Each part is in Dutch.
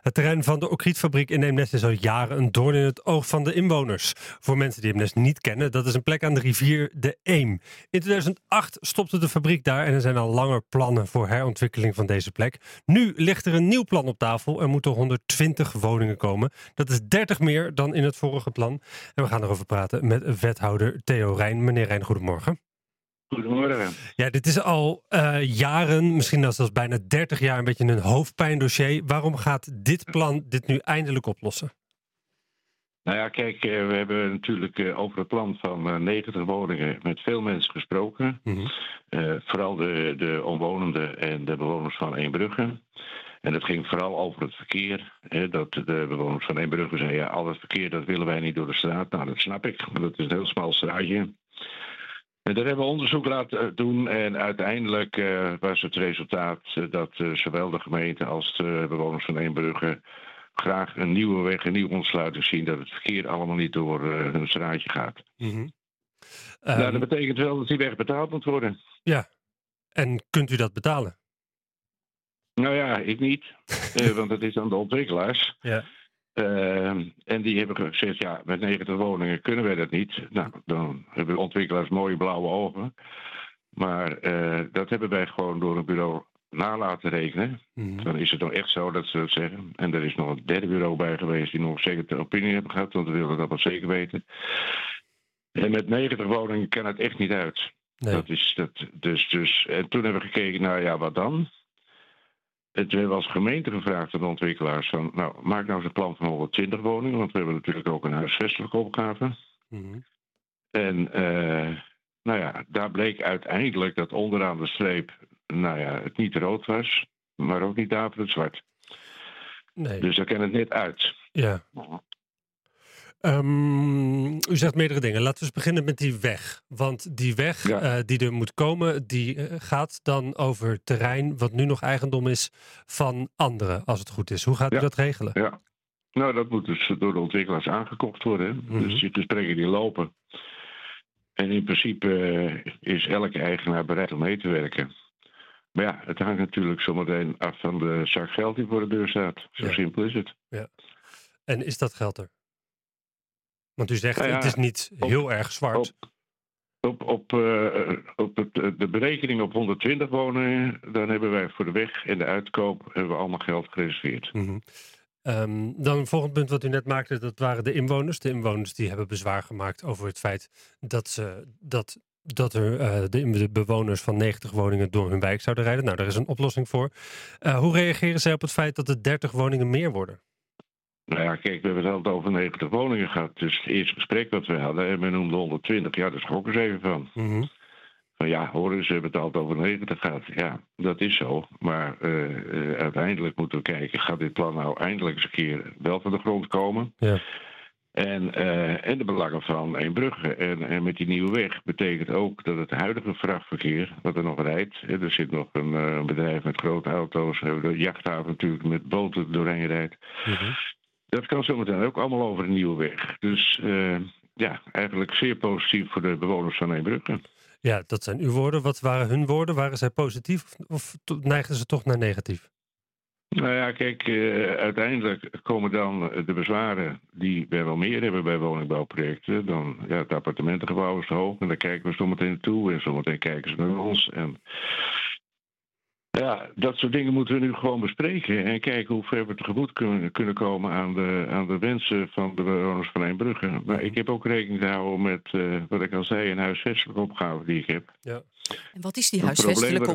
Het terrein van de Okrietfabriek in Eemnes is al jaren een doorn in het oog van de inwoners. Voor mensen die Eemnes niet kennen, dat is een plek aan de rivier de Eem. In 2008 stopte de fabriek daar en er zijn al langer plannen voor herontwikkeling van deze plek. Nu ligt er een nieuw plan op tafel. Er moeten 120 woningen komen. Dat is 30 meer dan in het vorige plan. En we gaan erover praten met wethouder Theo Rijn. Meneer Rijn, goedemorgen. Goedemorgen. Ja, dit is al jaren, misschien zelfs bijna 30 jaar, een beetje een hoofdpijndossier. Waarom gaat dit plan dit nu eindelijk oplossen? Nou ja, kijk, we hebben natuurlijk over het plan van 90 woningen met veel mensen gesproken. Mm-hmm. Vooral de omwonenden en de bewoners van Eembrugge. En het ging vooral over het verkeer. Dat de bewoners van Eembrugge zeiden, ja, al het verkeer dat willen wij niet door de straat. Nou, dat snap ik, maar dat is een heel smal straatje. En daar hebben we onderzoek laten doen en uiteindelijk was het resultaat dat zowel de gemeente als de bewoners van Eembrugge graag een nieuwe weg, een nieuwe ontsluiting zien, dat het verkeer allemaal niet door hun straatje gaat. Mm-hmm. Nou, dat betekent wel dat die weg betaald moet worden. Ja, en kunt u dat betalen? Nou ja, ik niet, want het is aan de ontwikkelaars. Ja. En die hebben gezegd, ja, met 90 woningen kunnen wij dat niet. Nou, dan hebben de ontwikkelaars mooie blauwe ogen. Maar dat hebben wij gewoon door een bureau na laten rekenen. Mm-hmm. Dan is het nog echt zo dat ze dat zeggen. En er is nog een derde bureau bij geweest die nog zeker de opinie hebben gehad, want we willen dat wel zeker weten. En met 90 woningen kan het echt niet uit. Nee. Dat is dat. Dus, en toen hebben we gekeken, nou ja, wat dan? En toen hebben we als gemeente gevraagd aan de ontwikkelaars van, nou, maak nou eens een plan van 120 woningen, want we hebben natuurlijk ook een huisvestelijke opgave. Mm-hmm. En nou ja, daar bleek uiteindelijk dat onderaan de streep, nou ja, het niet rood was, maar ook niet daverend zwart. Nee. Dus daar kan het net uit. Ja. U zegt meerdere dingen. Laten we eens beginnen met die weg. Want die weg die er moet komen, die gaat dan over terrein wat nu nog eigendom is van anderen, als het goed is. Hoe gaat u dat regelen? Ja. Nou, dat moet dus door de ontwikkelaars aangekocht worden. Hè? Mm-hmm. Dus die gesprekken die lopen. En in principe is elke eigenaar bereid om mee te werken. Maar ja, het hangt natuurlijk zometeen af van de zak geld die voor de deur staat. Zo simpel is het. Ja. En is dat geld er? Want u zegt, het is niet heel erg zwart. Op de berekening op 120 woningen, dan hebben wij voor de weg en de uitkoop hebben we allemaal geld gereserveerd. Mm-hmm. Dan een volgend punt wat u net maakte, dat waren de inwoners. De inwoners die hebben bezwaar gemaakt over het feit dat er de bewoners van 90 woningen door hun wijk zouden rijden. Nou, daar is een oplossing voor. Hoe reageren zij op het feit dat er 30 woningen meer worden? Nou ja, kijk, we hebben het altijd over 90 woningen gehad. Dus het eerste gesprek wat we hadden, en we noemden 120, ja, daar schrokken ze even van. Mm-hmm. Van ja, horen ze hebben het altijd over 90 gehad. Ja, dat is zo. Maar uiteindelijk moeten we kijken, gaat dit plan nou eindelijk eens een keer wel van de grond komen? Ja. En de belangen van Eembrugge. En met die nieuwe weg betekent ook dat het huidige vrachtverkeer, wat er nog rijdt, er zit nog een bedrijf met grote auto's, de jachthaven natuurlijk met boten doorheen rijdt. Mm-hmm. Dat kan zometeen ook allemaal over een nieuwe weg. Dus ja, eigenlijk zeer positief voor de bewoners van Eembrugge. Ja, dat zijn uw woorden. Wat waren hun woorden? Waren zij positief of neigden ze toch naar negatief? Nou ja, kijk, uiteindelijk komen dan de bezwaren die we wel meer hebben bij woningbouwprojecten. Dan, ja, het appartementengebouw is te hoog en daar kijken we zometeen naartoe en zometeen kijken ze naar ons. En ja, dat soort dingen moeten we nu gewoon bespreken en kijken hoe ver we tegemoet kunnen komen aan de wensen van de bewoners van Eembrugge. Maar ik heb ook rekening te houden met, wat ik al zei, een huisvestelijke opgave die ik heb. Ja. En wat is die huisvestelijke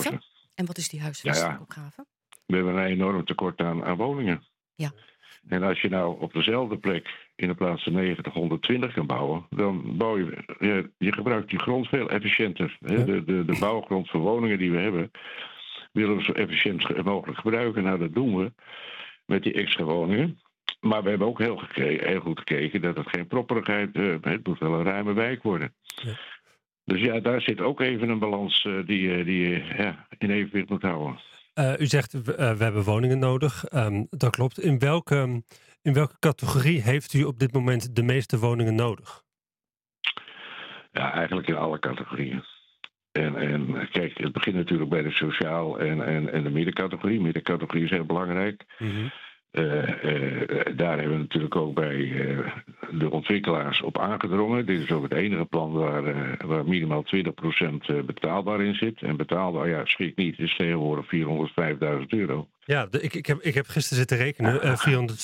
opgave? We hebben een enorm tekort aan woningen. Ja. En als je nou op dezelfde plek in de plaats van 90, 120 kan bouwen, dan bouw je gebruikt die grond veel efficiënter. Ja. De bouwgrond voor woningen die we hebben, willen we zo efficiënt mogelijk gebruiken. Nou, dat doen we met die extra woningen. Maar we hebben ook heel goed gekeken dat het geen propperigheid, het moet wel een ruime wijk worden. Ja. Dus ja, daar zit ook even een balans die je in evenwicht moet houden. U zegt, we hebben woningen nodig. Dat klopt. In welke categorie heeft u op dit moment de meeste woningen nodig? Ja, eigenlijk in alle categorieën. En kijk, het begint natuurlijk bij de sociaal en de middencategorie. Middencategorie is heel belangrijk. Mm-hmm. Daar hebben we natuurlijk ook bij de ontwikkelaars op aangedrongen. Dit is ook het enige plan waar minimaal 20% betaalbaar in zit. En betaalbaar, ja, schrik niet, is tegenwoordig €405.000. Ja, ik heb gisteren zitten rekenen.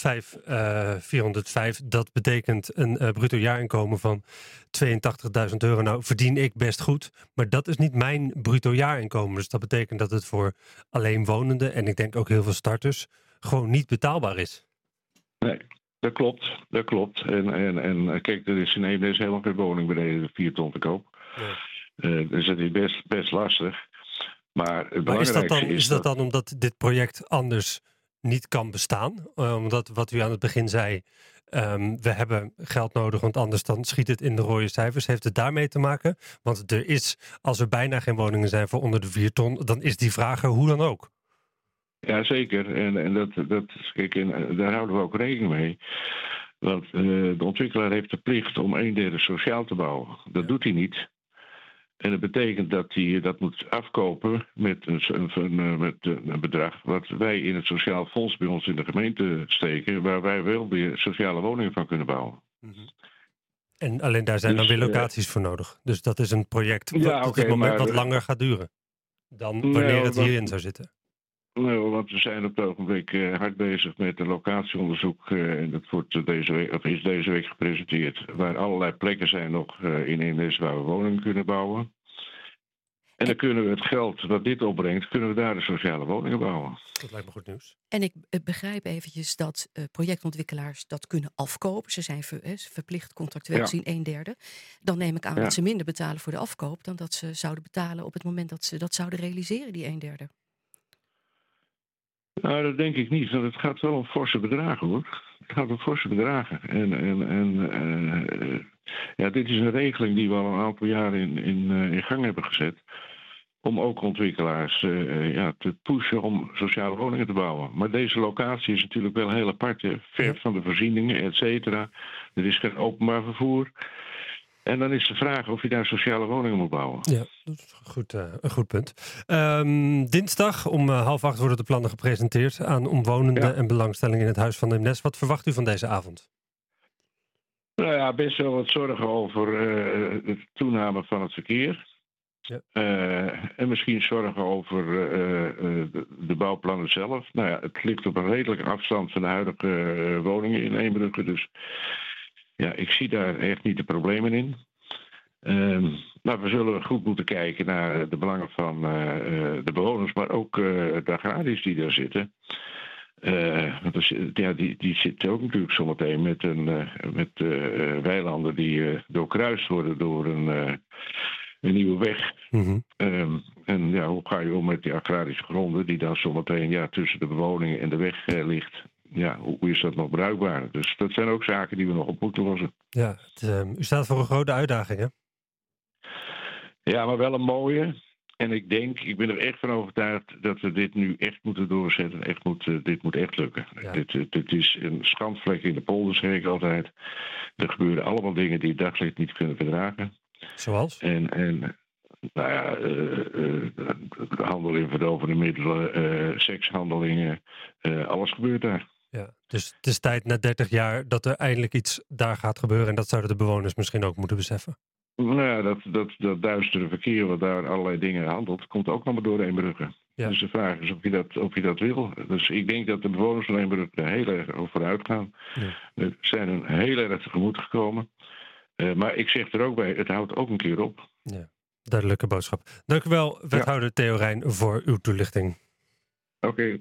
405, dat betekent een bruto jaarinkomen van €82.000. Nou, verdien ik best goed. Maar dat is niet mijn bruto jaarinkomen. Dus dat betekent dat het voor alleenwonenden en ik denk ook heel veel starters gewoon niet betaalbaar is. Nee, dat klopt. En kijk, er is in Eemnes helemaal geen woning beneden de 4 ton te koop. Nee. Dus dat is best lastig. Maar het belangrijkste is dat dan omdat dit project anders niet kan bestaan? Omdat, wat u aan het begin zei, we hebben geld nodig, want anders dan schiet het in de rode cijfers. Heeft het daarmee te maken? Want als er bijna geen woningen zijn voor onder de 4 ton, dan is die vraag er hoe dan ook. Ja, zeker. En daar houden we ook rekening mee. Want de ontwikkelaar heeft de plicht om 1/3 sociaal te bouwen. Dat doet hij niet. En dat betekent dat hij dat moet afkopen met een bedrag wat wij in het sociaal fonds bij ons in de gemeente steken, waar wij wel weer sociale woningen van kunnen bouwen. Mm-hmm. En alleen daar zijn dan weer locaties voor nodig. Dus dat is een project wat langer gaat duren dan wanneer het hierin zou zitten. Nee, want we zijn op het ogenblik hard bezig met een locatieonderzoek. En dat is deze week gepresenteerd. Waar allerlei plekken zijn nog in Eemnes waar we woningen kunnen bouwen. En dan kunnen we het geld wat dit opbrengt, kunnen we daar de sociale woningen bouwen. Dat lijkt me goed nieuws. En ik begrijp eventjes dat projectontwikkelaars dat kunnen afkopen. Ze zijn verplicht contractueel zien 1/3. Dan neem ik aan dat ze minder betalen voor de afkoop dan dat ze zouden betalen op het moment dat ze dat zouden realiseren, die 1/3. Nou, dat denk ik niet, want het gaat wel om forse bedragen, hoor. Het gaat om forse bedragen. Dit is een regeling die we al een aantal jaren in gang hebben gezet. Om ook ontwikkelaars te pushen om sociale woningen te bouwen. Maar deze locatie is natuurlijk wel heel apart. Ver van de voorzieningen, et cetera. Er is geen openbaar vervoer. En dan is de vraag of je daar sociale woningen moet bouwen. Ja, dat is een goed punt. Dinsdag om 7:30 worden de plannen gepresenteerd aan omwonenden en belangstelling in het Huis van Eemnes. Wat verwacht u van deze avond? Nou ja, best wel wat zorgen over de toename van het verkeer. Ja. En misschien zorgen over de bouwplannen zelf. Nou ja, het ligt op een redelijke afstand van de huidige woningen in Eembrugge. Dus ja, ik zie daar echt niet de problemen in. Maar we zullen goed moeten kijken naar de belangen van de bewoners, maar ook de agrariërs die daar zitten. Die zitten ook natuurlijk zometeen met weilanden die doorkruist worden door een nieuwe weg. Mm-hmm. En hoe ga je om met die agrarische gronden die dan zometeen tussen de bewoningen en de weg ligt? Ja, hoe is dat nog bruikbaar? Dus dat zijn ook zaken die we nog op moeten lossen. Ja, u staat voor een grote uitdaging, hè? Ja, maar wel een mooie. En ik ben er echt van overtuigd dat we dit nu echt moeten doorzetten. Dit moet echt lukken. Ja. Dit is een schandvlek in de polder, zeg ik altijd. Er gebeuren allemaal dingen die het daglicht niet kunnen verdragen. Zoals? Handel in verdovende middelen, sekshandelingen, alles gebeurt daar. Ja, dus het is tijd na 30 jaar dat er eindelijk iets daar gaat gebeuren. En dat zouden de bewoners misschien ook moeten beseffen. Nou ja, dat duistere verkeer wat daar allerlei dingen handelt, komt ook nog maar door Eembrugge. Ja. Dus de vraag is of je dat wil. Dus ik denk dat de bewoners van Eembrugge er heel erg over vooruit gaan. Ja. We zijn een heel erg tegemoet gekomen. Maar ik zeg er ook bij, het houdt ook een keer op. Ja, duidelijke boodschap. Dank u wel, wethouder Theo Rijn, voor uw toelichting. Oké.